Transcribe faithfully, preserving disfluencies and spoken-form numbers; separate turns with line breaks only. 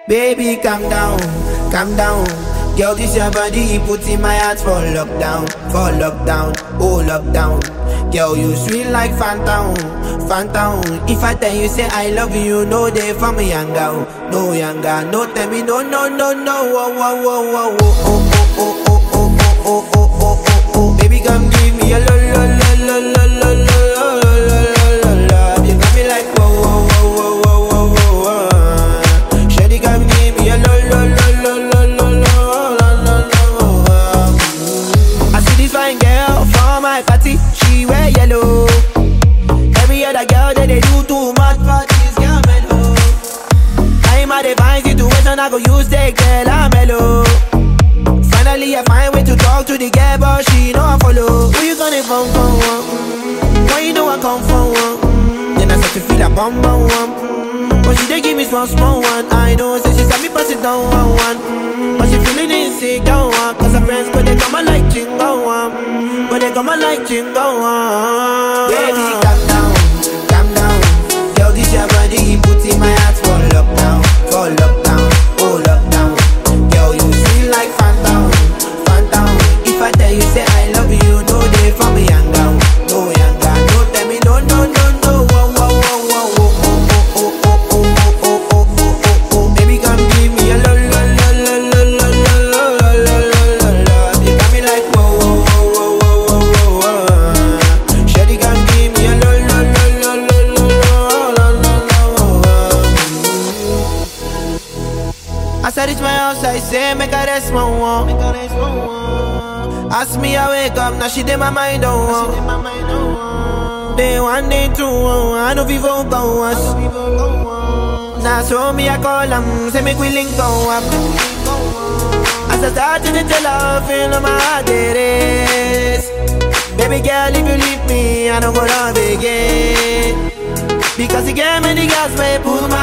Baby, calm down, calm down. Girl, this your body, put in my heart for lockdown, for lockdown, oh lockdown. Girl, you sweet like phantom, phantom. If I tell you say I love you, no day for me younger, no younger. No tell me no, no, no, no. Oh, oh, oh, oh, oh, oh, oh, oh, oh, oh, oh, oh, oh, oh. Baby, come give me a lo, lo, lo, lo, lo, lo, lo, lo, lo, lo. You got me like whoa, whoa, whoa, whoa, whoa, whoa, whoa. Shawty, come give me a lo, lo, lo, lo, lo, lo, lo. I see this fine girl for my party, she wear yellow. Every other girl that they do too much for this girl mellow. I'm at a fine situation, I go use the girl I'm mellow. Finally I find way to talk to the girl, but she know I follow. Who you gonna phone for one? Mm, why you know I come for one? Mm, then I start to feel a bum bum one. Mm, but she dey give me small small one. I know, say she got me pass it down one one. Mm, but she feeling insecure one. Cause her friends go they come and like chingo one. Mm, but they come and like chingo one. Baby, calm down, calm down. Girl, this your body, put in my heart for lockdown, for lockdown, oh lockdown. Girl, you feel like phantom, phantom. If I tell you say I love you, no day for me younger, no younger. No tell me no, no, no, no. Oh, oh, oh, oh, oh, oh, oh, oh, oh, oh, oh, oh, oh, oh. Baby, come give me a lo, lo, lo, lo, lo, lo, lo, lo, lo, lo. You got me like whoa, whoa, whoa, whoa, whoa, whoa, whoa. Shawty, come give me a lo, lo, lo, lo, lo, lo, lo, lo, lo. As I reach my house, I say, make a rest, my one. Ask me, I wake up, now she did my mind on one. Day one, day two, I know people go us. Now so me, I call them, say make we link go up. As I start to tell her, feel on my heart it is. Baby girl, if you leave me, I don't go love again. Because you gave me the gas, may pull my